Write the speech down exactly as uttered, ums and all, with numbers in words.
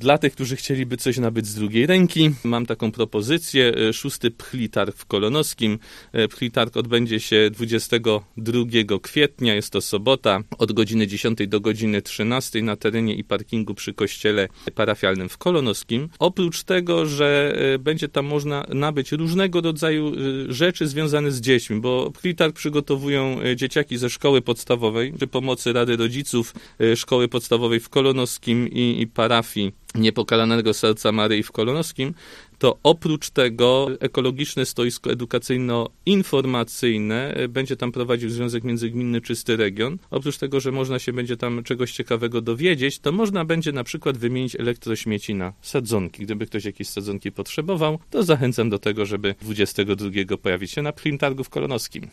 Dla tych, którzy chcieliby coś nabyć z drugiej ręki, mam taką propozycję. Szósty Pchli-Targ w Kolonowskim. Pchli-Targ odbędzie się dwudziestego drugiego kwietnia, jest to sobota, od godziny dziesiątej do godziny trzynastej na terenie i parkingu przy kościele parafialnym w Kolonowskim. Oprócz tego, że będzie tam można nabyć różnego rodzaju rzeczy związane z dziećmi, bo Pchli-Targ przygotowują dzieciaki ze szkoły podstawowej przy pomocy Rady Rodziców Szkoły Podstawowej w Kolonowskim i, i parafii Niepokalanego Serca Maryi w Kolonowskim. To oprócz tego ekologiczne stoisko edukacyjno-informacyjne będzie tam prowadził Związek Międzygminny Czysty Region. Oprócz tego, że można się będzie tam czegoś ciekawego dowiedzieć, to można będzie na przykład wymienić elektrośmieci na sadzonki. Gdyby ktoś jakieś sadzonki potrzebował, to zachęcam do tego, żeby dwudziestego drugiego pojawić się na Pchlim Targu w Kolonowskim.